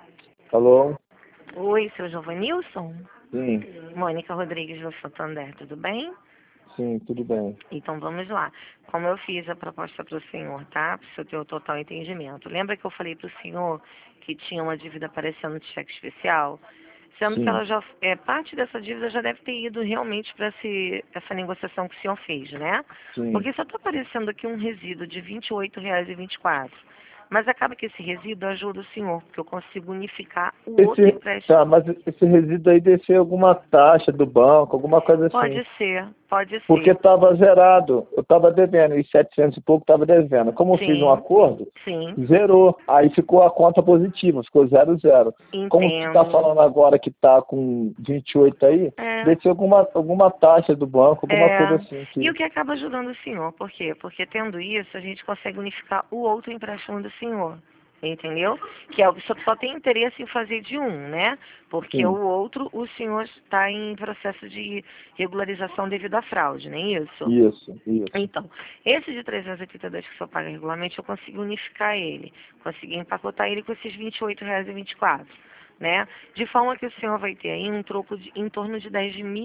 Alô? Oi, seu Giovanilson? Sim, Mônica Rodrigues do Santander, tudo bem? sim, tudo bem. Então vamos lá. Como eu fiz a proposta para o senhor, tá? Para o senhor ter o total entendimento. Lembra que eu falei para o senhor que tinha uma dívida aparecendo de cheque especial? Sendo que Sim, ela já, parte dessa dívida já deve ter ido realmente para essa negociação que o senhor fez, né? sim. Porque só está aparecendo aqui um resíduo de R$ 28,24. Mas acaba que esse resíduo ajuda o senhor, porque eu consigo unificar o outro empréstimo. Tá, mas esse resíduo aí deve ser alguma taxa do banco, alguma coisa assim. Pode ser, pode Porque ser. estava zerado. Eu estava devendo, e 700 e pouco estava devendo. Como eu fiz um Sim, acordo, sim, zerou. Aí ficou a conta positiva, ficou 0,0. Como tu está entendo. falando agora que está com 28 aí, É, deve ser alguma taxa do banco, alguma coisa é. assim. E Que... o que acaba ajudando o senhor? Por quê? Porque tendo isso, a gente consegue unificar o outro empréstimo do senhor. Entendeu? Que é o que só tem interesse em fazer de um, né? Porque o Sim, outro, o senhor está em processo de regularização devido à fraude, não é isso? isso. Então, esse de 382 que o senhor paga regularmente, eu consigo unificar ele. Consegui empacotar ele com esses R$ 28,24. Né? De forma que o senhor vai ter aí um troco em torno de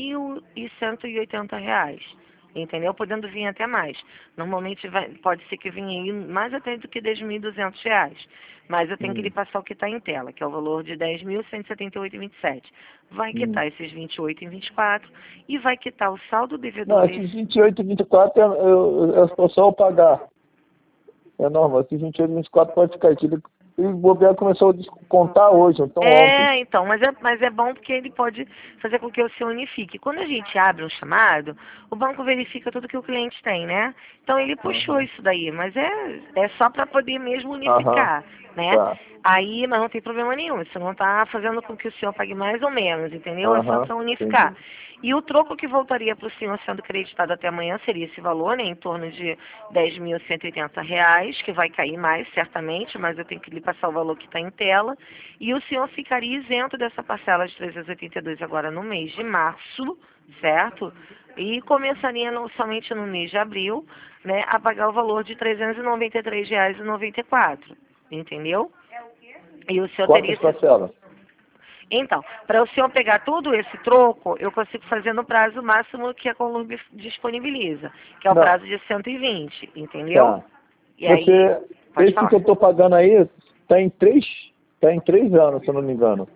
R$ 10.180. Entendeu? Podendo vir até mais. Normalmente pode ser que venha aí mais até do que R$ 10.200. Mas eu tenho que lhe Hum, passar o que está em tela, que é o valor de 10.178,27. Vai hum. quitar esses 28,24 e vai quitar o saldo devedor Não, desse. esses 28 e 24 é só eu pagar. É normal, esses 28 e 24 pode ficar. E o bobear começou a descontar hoje, então ontem. Então, mas é bom porque ele pode fazer com que o seu unifique. Quando a gente abre um chamado, o banco verifica tudo que o cliente tem, né? Então ele puxou Aham, isso daí, mas é só para poder mesmo aham, unificar, né? tá. Aí, mas não tem problema nenhum, isso não está fazendo com que o senhor pague mais ou menos, entendeu? É só Aham, para unificar. entendi. E o troco que voltaria para o senhor sendo creditado até amanhã seria esse valor, né? Em torno de R$ 10.180, que vai cair mais, certamente, mas eu tenho que lhe passar o valor que está em tela. E o senhor ficaria isento dessa parcela de 382 agora no mês de março, certo? E começaria somente no mês de abril, né, a pagar o valor de R$ 393,94, entendeu? E o senhor teria Quantas esse... parcelas? Então, para o senhor pegar todo esse troco, eu consigo fazer no prazo máximo que a Columbi disponibiliza, que é o Não, prazo de 120, entendeu? tá. E aí, Você, pode esse que falar. eu tô pagando aí, tá em 3 anos, se eu não me engano.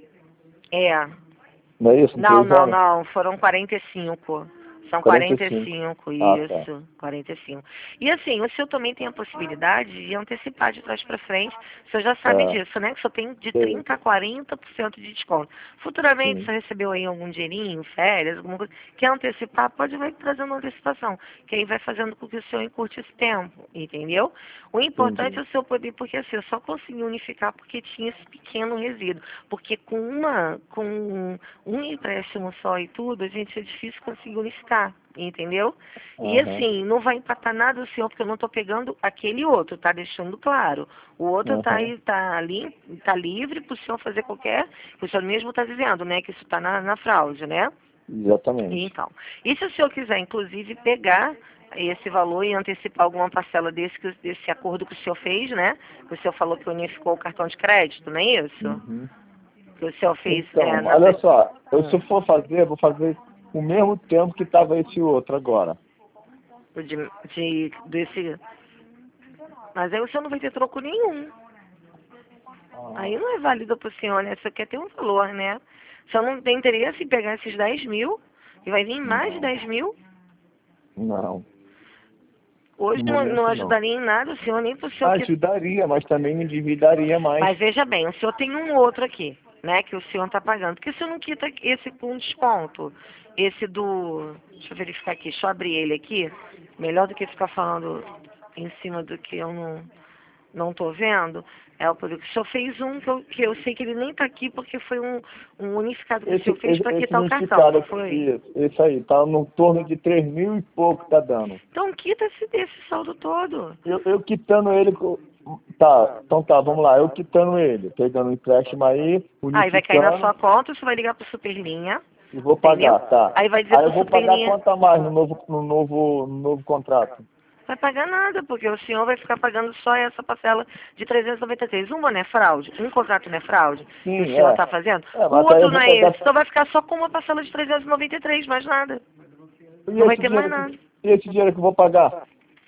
É. Não é isso? Em Não, 3 anos? não, foram 45. São 45. 45, Ah, tá. isso, 45. E assim, o senhor também tem a possibilidade de antecipar de trás para frente. O senhor já sabe É, disso, né? Que o senhor tem de sei, 30% a 40% de desconto. Futuramente, se sim. você recebeu aí algum dinheirinho, férias, alguma coisa, quer antecipar, pode vai trazendo uma antecipação. Que aí vai fazendo com que o senhor encurte esse tempo, entendeu? O importante Entendi. é o senhor poder, porque assim, eu só consegui unificar porque tinha esse pequeno resíduo. Porque com um empréstimo só e tudo, a gente é difícil conseguir unificar, entendeu? E Aham, assim, não vai empatar nada o senhor, porque eu não estou pegando aquele outro, tá deixando claro. O outro tá aham. aí, tá ali, tá livre para o senhor fazer qualquer, o senhor mesmo está dizendo, né, que isso está na fraude, né? Exatamente. Então, e se o senhor quiser, inclusive, pegar esse valor e antecipar alguma parcela desse acordo que o senhor fez, né? Que o senhor falou que unificou o cartão de crédito, não é isso? Uhum. Que o senhor fez Então, na... olha só, se eu Hum. for fazer, eu vou fazer o mesmo tempo que estava esse outro agora. Desse. Mas aí o senhor não vai ter troco nenhum. Ah, Aí não é válido para o senhor, né? O senhor quer ter um valor, né? O senhor não tem interesse em pegar esses 10.000 e vai vir mais de não, 10.000. não, Hoje no não momento não. ajudaria em nada o senhor, nem para o senhor que. Ajudaria, mas também me endividaria mais. Mas veja bem, o senhor tem um outro aqui, né? Que o senhor está pagando. Por que o senhor não quita esse com desconto? Esse do. Deixa eu verificar aqui, deixa eu abrir ele aqui. Melhor do que ficar falando em cima do que eu não estou vendo. É o produto. O senhor fez um que eu sei que ele nem está aqui porque foi um unificado que o senhor fez para Esse quitar o cartão, unificado não aqui, foi? esse aí, tá no torno de 3.000 e pouco tá dando. Então quita-se desse saldo todo. Eu quitando ele, tá, então tá, vamos lá, eu quitando ele, pegando o empréstimo aí, Aí vai cair na unificando sua conta, você vai ligar para o Superlinha, e vou pagar, entendeu? tá. Aí vai dizer Aí para eu o vou pagar Superlinha. quanto a mais no novo contrato? Vai pagar nada, porque o senhor vai ficar pagando só essa parcela de 393. Uma não é fraude, um contrato não é fraude, Sim, que o senhor está fazendo. O mas aí eu outro vou não é pegar... esse. Então vai ficar só com uma parcela de 393, mais nada. E Não vai esse ter mais dinheiro, nada. e esse dinheiro que eu vou pagar?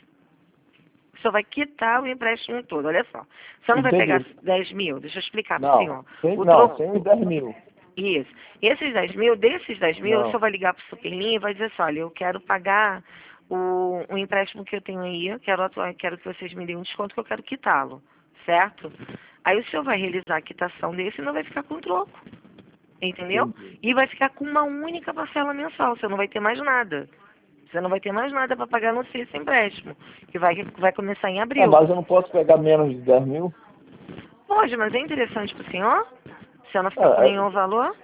O senhor vai quitar o empréstimo todo, olha só. O senhor não vai pegar Entendi. 10 mil, deixa eu explicar para o Não, senhor. O não, troco, sem os 10 mil. isso. Esses 10 mil, desses 10 mil, o Não. senhor vai ligar para o Superlinha e vai dizer assim, olha, eu quero pagar o empréstimo que eu tenho aí, quero que vocês me deem um desconto que eu quero quitá-lo, certo? Aí o senhor vai realizar a quitação desse e não vai ficar com troco, entendeu? Entendi. E vai ficar com uma única parcela mensal, você não vai ter mais nada. Você não vai ter mais nada para pagar no esse empréstimo, que vai começar em Ah, abril. mas eu não posso pegar menos de 10 mil? Pode, mas é interessante para o senhor? O senhor não fica com Ah, nenhum valor?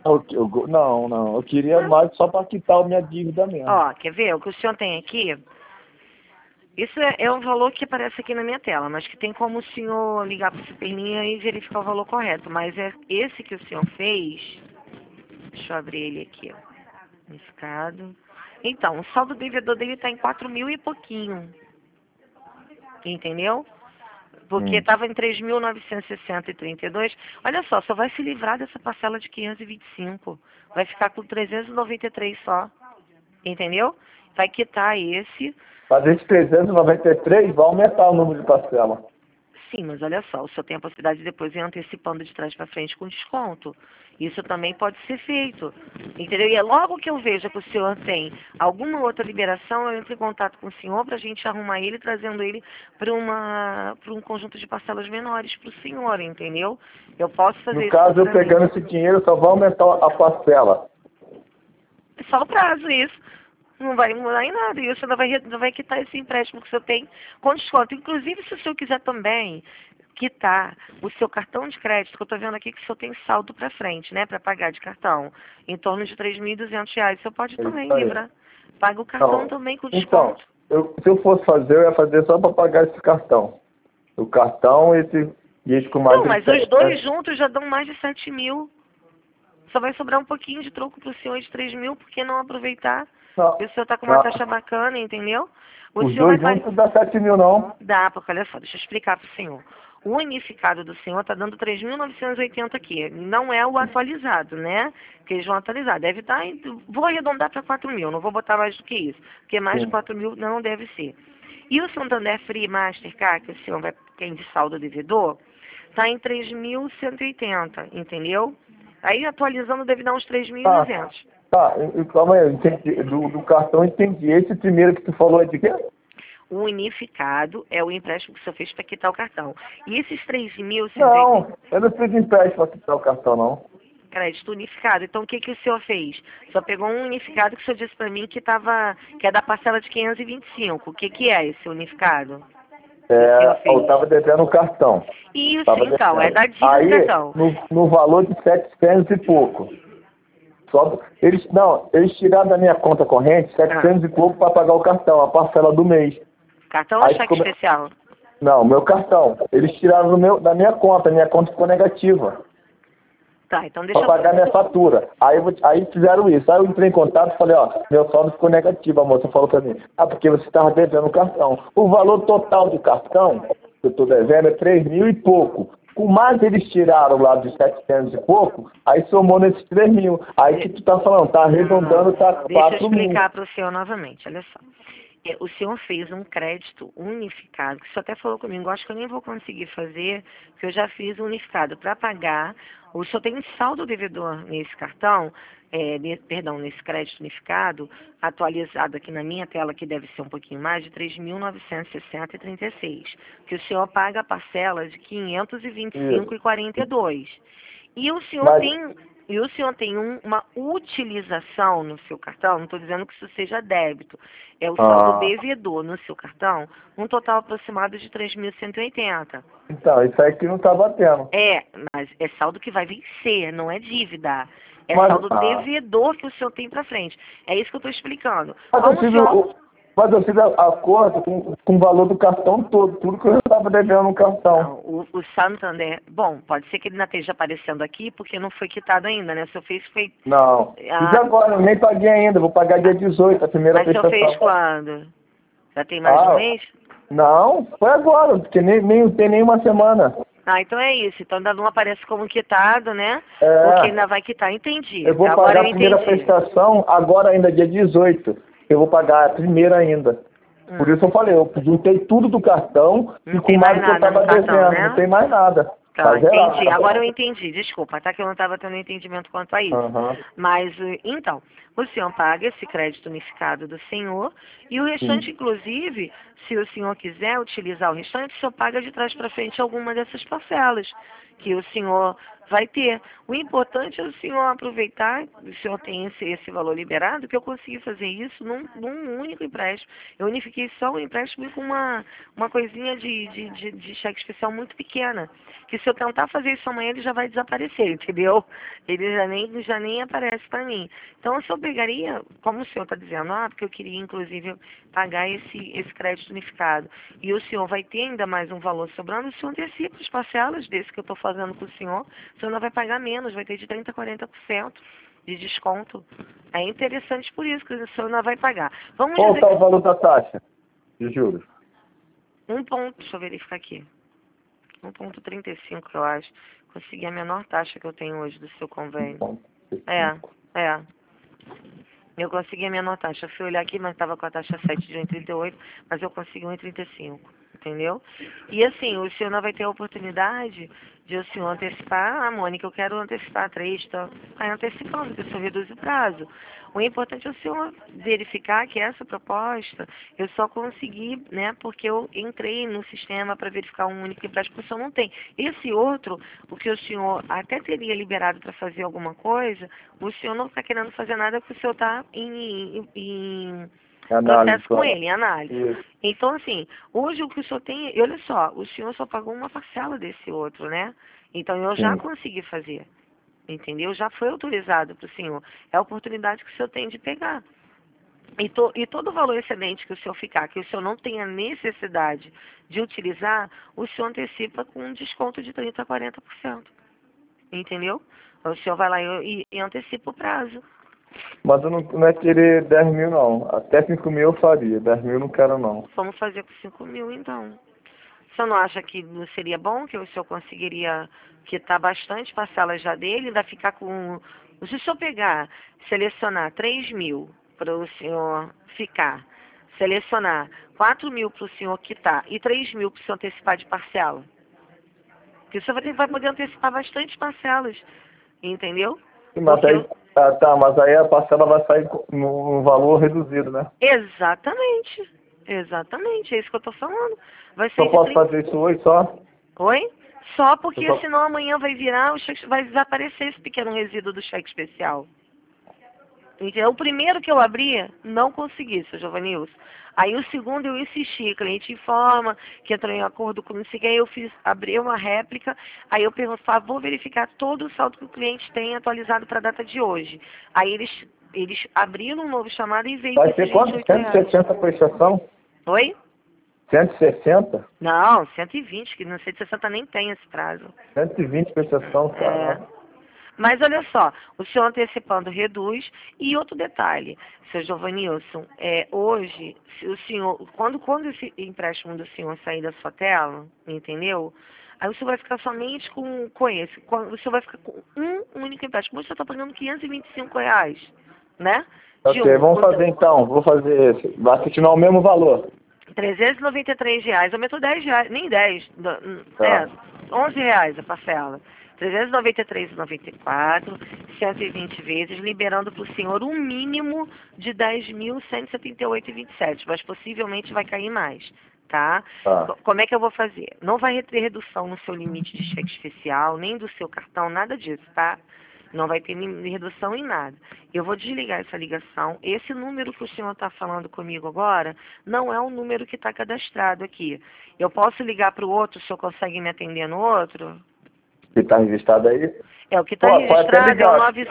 não. Eu queria Não. mais só para quitar a minha dívida mesmo. Ó, quer ver? O que o senhor tem aqui, isso é um valor que aparece aqui na minha tela, mas que tem como o senhor ligar para o Superlinha e verificar o valor correto. Mas é esse que o senhor fez. Deixa eu abrir ele aqui, ó. Unificado. Então, o saldo devedor dele está em 4 mil e pouquinho. Entendeu? Porque estava em 3.960,32. Olha só vai se livrar dessa parcela de 525. Vai ficar com 393 só. Entendeu? Vai quitar esse. Mas esse 393 vai aumentar o número de parcela. Sim, mas olha só, o senhor tem a possibilidade de depois ir antecipando de trás para frente com desconto. Isso também pode ser feito. Entendeu? E é logo que eu veja que o senhor tem alguma outra liberação, eu entro em contato com o senhor para a gente arrumar ele, trazendo ele para um conjunto de parcelas menores para o senhor, entendeu? Eu posso fazer No isso caso, eu futuramente. pegando esse dinheiro, só vai aumentar a parcela. É só o prazo, isso. Não vai mudar em nada. E você não vai quitar esse empréstimo que o senhor tem com desconto. Inclusive, se o senhor quiser também quitar o seu cartão de crédito, que eu estou vendo aqui que o senhor tem saldo para frente, né, para pagar de cartão, em torno de R$ 3.200. O senhor pode É também isso aí. livrar. Paga o cartão Não. também com Então, desconto. se eu fosse fazer, eu ia fazer só para pagar esse cartão. O cartão e esse com mais Não, de mas os 7, dois né? juntos já dão mais de 7 mil. Só vai sobrar um pouquinho de troco para o senhor de 3 mil, por que não aproveitar? Não, E o senhor está com uma taxa não. bacana, entendeu? O Os senhor vai dois pagar. juntos dá 7 mil, não. Dá, porque olha só, deixa eu explicar para o senhor. O unificado do senhor está dando 3.980 aqui. Não é o atualizado, né? Que eles vão atualizar. Deve estar. Vou arredondar para 4 mil, não vou botar mais do que isso. Porque mais de Sim. 4 mil não deve ser. E o Santander Free Mastercard, que o senhor vai tem de saldo devedor, está em 3.180, entendeu? Aí atualizando deve dar uns Tá, 3.200. tá. Calma aí, eu entendi. Do cartão eu entendi. Esse primeiro que tu falou é de quê? O unificado é o empréstimo que o senhor fez para quitar o cartão. E esses 3.180 Não, eu não fiz empréstimo para quitar o cartão, não. crédito unificado. Então, o que que o senhor fez? Só pegou um unificado que o senhor disse para mim que é da parcela de 525. O que que é esse unificado que o senhor Eu fez? estava devendo o cartão. Isso, Tava então, é devendo. da dívida do Aí, cartão. no valor de 700 e pouco. Eles tiraram da minha conta corrente 700 e pouco para pagar o cartão, a parcela do mês. Cartão ou Aí cheque ficou... especial? Não, meu cartão. Eles tiraram da minha conta ficou negativa. Tá, então deixa Para pagar eu... minha fatura. Aí fizeram isso. Aí eu entrei em contato e falei, ó, meu saldo ficou negativo. A moça falou para mim, porque você estava devendo o cartão. O valor total do cartão que eu estou devendo é 3 mil e pouco. Com mais eles tiraram lá de 700 e pouco, aí somou nesses 3 mil. Aí que tu tá falando, tá arredondando, tá Deixa eu 4 mil. explicar para o senhor novamente, olha só. O senhor fez um crédito unificado, que o senhor até falou comigo, acho que eu nem vou conseguir fazer, porque eu já fiz um unificado para pagar. O senhor tem um saldo devedor nesse cartão, nesse crédito unificado, atualizado aqui na minha tela, que deve ser um pouquinho mais, de 3.960,36, que o senhor paga a parcela de 525,42. E o senhor Mas- tem uma utilização no seu cartão, não estou dizendo que isso seja débito, é o saldo devedor no seu cartão, um total aproximado de 3.180. Então, isso aí que não tá batendo. Mas é saldo que vai vencer, não é dívida. É Mas- saldo devedor que o senhor tem para frente. É isso que eu estou explicando. Mas Como o senhor... Mas eu fiz acordo com o valor do cartão todo, tudo que eu estava devendo no cartão. Não, o Santander, bom, pode ser que ele não esteja aparecendo aqui porque não foi quitado ainda, né? O senhor fez foi... Não. Fiz agora, eu nem paguei ainda, vou pagar dia 18, a primeira Mas o senhor fez prestação. quando? Já tem mais de um Ah, mês? não, foi agora, porque nem tem nenhuma semana. Ah, então é isso. Então ainda não aparece como quitado, né? Porque É, ainda vai quitar. Entendi. eu vou Agora pagar eu a primeira entendi. prestação agora ainda dia 18. Eu vou pagar a primeira ainda. Por Hum. isso eu falei, eu juntei tudo do cartão e Não com tem mais mais o que eu nada no estava cartão, devendo, não né? tem mais nada. Tá Tá, zerado. entendi. Agora eu entendi. Desculpa, tá que eu não estava tendo entendimento quanto a isso. Aham, Mas, então, o senhor paga esse crédito unificado do senhor e o sim. restante, inclusive, se o senhor quiser utilizar o restante, o senhor paga de trás para frente alguma dessas parcelas que o senhor vai ter. O importante é o senhor aproveitar, o senhor tem esse valor liberado, que eu consegui fazer isso num único empréstimo. Eu unifiquei só o empréstimo com uma coisinha de cheque especial muito pequena. Que se eu tentar fazer isso amanhã, ele já vai desaparecer, entendeu? Ele já nem aparece para mim. Então, se eu pegaria, como o senhor está dizendo, porque eu queria, inclusive, pagar esse crédito unificado, e o senhor vai ter ainda mais um valor sobrando, o senhor antecipa as parcelas desse que eu estou fazendo com o senhor não vai pagar menos, vai ter de 30% a 40% de desconto. É interessante por isso que o senhor não vai pagar. Vamos Qual dizer está o que valor da taxa de juros? um ponto, deixa eu verificar aqui. 1,35 eu acho. Consegui a menor taxa que eu tenho hoje do seu convênio. É, 1,5. é. Eu consegui a menor taxa. Eu fui olhar aqui, mas estava com a taxa 7 de 1,38, mas eu consegui 1,35, entendeu? E assim, o senhor não vai ter a oportunidade de o senhor antecipar, Mônica, eu quero antecipar 3, tá? Vai antecipando, porque o senhor reduz o prazo. O importante é o senhor verificar que essa proposta eu só consegui, né, porque eu entrei no sistema para verificar um único empréstimo que o senhor não tem. Esse outro, o que o senhor até teria liberado para fazer alguma coisa, o senhor não está querendo fazer nada porque o senhor está em Análise processo com só. ele, em análise. Isso. Então, assim, hoje o que o senhor tem, e olha só, o senhor só pagou uma parcela desse outro, né? Então eu já Sim. consegui fazer, entendeu? Já foi autorizado para o senhor. É a oportunidade que o senhor tem de pegar. E todo o valor excedente que o senhor ficar, que o senhor não tenha necessidade de utilizar, o senhor antecipa com um desconto de 30% a 40%. Entendeu? O senhor vai lá e antecipa o prazo. Mas eu não é querer 10 mil, não. Até 5 mil eu faria. 10 mil eu não quero, não. Vamos fazer com 5 mil, então. O senhor não acha que não seria bom, que o senhor conseguiria quitar bastante parcelas já dele, ainda ficar com... Se o senhor pegar, selecionar 3 mil para o senhor ficar, selecionar 4 mil para o senhor quitar e 3 mil para o senhor antecipar de parcela, que o senhor vai poder antecipar bastante parcelas, entendeu? Sim, mas Porque aí, mas aí a parcela vai sair num valor reduzido, né? exatamente, exatamente, é isso que eu estou falando. Vai Só ser de posso 30. fazer isso hoje só? Oi? Só Eu porque só... senão amanhã vai virar, vai desaparecer esse pequeno resíduo do cheque especial. Entendeu? O primeiro que eu abri, não consegui, seu Giovanilson. Aí o segundo eu insisti, cliente informa que entrou em acordo com não sei o que, aí eu abri uma réplica, aí eu pergunto, por favor, verificar todo o saldo que o cliente tem atualizado para a data de hoje. Aí eles abriram um novo chamado e veio com Vai esses ser R$ quanto? 28. 160 a prestação? Oi? 160? Não, 120, que no 160 nem tem esse prazo. 120 prestação, É. caramba. Mas olha só, o senhor antecipando reduz. E outro detalhe, seu Giovanilson, hoje, se o senhor, quando esse empréstimo do senhor sair da sua tela, entendeu? Aí o senhor vai ficar somente com esse. O senhor vai ficar com um único empréstimo. Hoje você está pagando R$ 525, né? De Ok, um. vamos fazer então. Vou fazer esse. Vai continuar o mesmo valor. R$ 393, aumentou R$ 10, nem 10, Tá. R$ 11 a parcela. R$ 393,94, 120 vezes, liberando para o senhor um mínimo de R$ 10.178,27, mas possivelmente vai cair mais, tá? Tá. Como é que eu vou fazer? Não vai ter redução no seu limite de cheque especial, nem do seu cartão, nada disso, tá? Não vai ter redução em nada. Eu vou desligar essa ligação. Esse número que o senhor está falando comigo agora não é o número que está cadastrado aqui. Eu posso ligar para o outro, o senhor consegue me atender no outro? Que tá registrado aí? É, o que está Pô, pode até registrado é o ligar.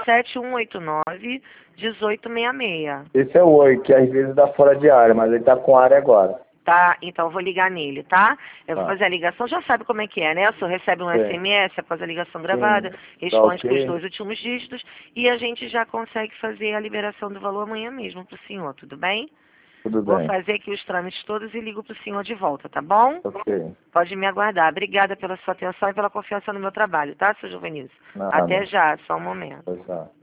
97189-1866. Esse é o Oi, que às vezes dá fora de área, mas ele tá com área agora. Tá? Então eu vou ligar nele, tá? Eu vou Tá. fazer a ligação, já sabe como é que é, né? O senhor recebe um Sim. SMS após a ligação Sim. gravada, Tá responde com os ok? 2 últimos dígitos e a gente já consegue fazer a liberação do valor amanhã mesmo pro senhor, tudo bem? Tudo Vou bem. fazer aqui os trâmites todos e ligo para o senhor de volta, tá bom? Ok. Pode me aguardar. Obrigada pela sua atenção e pela confiança no meu trabalho, tá, seu Juvenício? Nada. Até já, só um momento. Pois já.